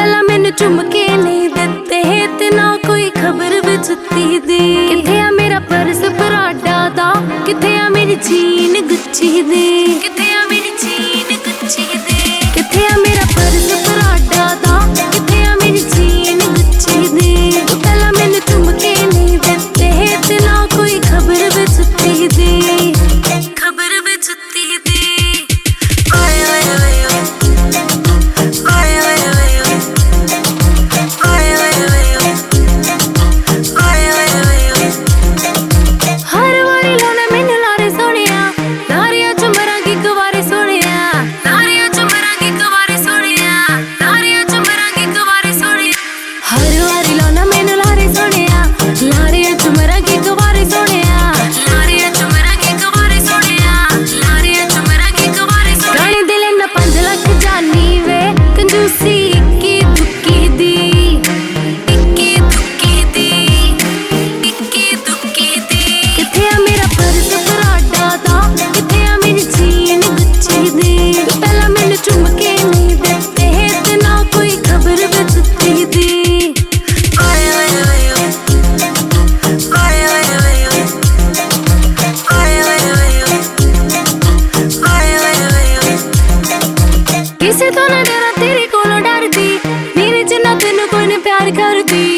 ਪਹਿਲਾਂ ਮੈਨੂੰ ਚੁੰਮ ਕੇ ਨਹੀਂ ਦਿੱਤੇ ਤੇ ਨਾ ਕੋਈ ਖਬਰ ਵਿਚਤੀ ਦੀ। ਕਿੱਥੇ ਆ ਮੇਰਾ ਪਰਸ ਪਰਾਡਾ ਦਾ, ਕਿੱਥੇ ਆ ਮੇਰੀ ਜੀਨ ਗੁੱਚੀ ਦੀ, ਕਿੱਥੇ ਆ ਮੇਰੀ ਜੀਨ ਗੁੱਚੀ ਦੀ, ਕਿੱਥੇ ਆ ਮੇਰਾ ਪਰਸ ਪਰਾਡਾ ਦਾ, ਕਿੱਥੇ ਆ ਮੇਰੀ ਜੀਨ ਗੁੱਚੀ ਦੀ। ਪਹਿਲਾਂ ਮੈਨੂੰ ਚੁੰਮ ਕੇ ਨਹੀਂ ਦਿੱਤੇ ਤੇ ਨਾ ਕੋਈ ਖਬਰ ਵਿਚਤੀ ਦੀ, ਖਬਰ ਵਿਚਤੀ ਦੀ। ਕਿਸੇ ਤੋਂ ਨਾ ਡਰਾਂ, ਤੇਰੇ ਕੋਲੋਂ ਡਰਦੀ, ਮੇਰੇ ਜਿੰਨਾ ਤੈਨੂੰ ਕੋਈ ਨਹੀਂ ਪਿਆਰ ਕਰਦੀ।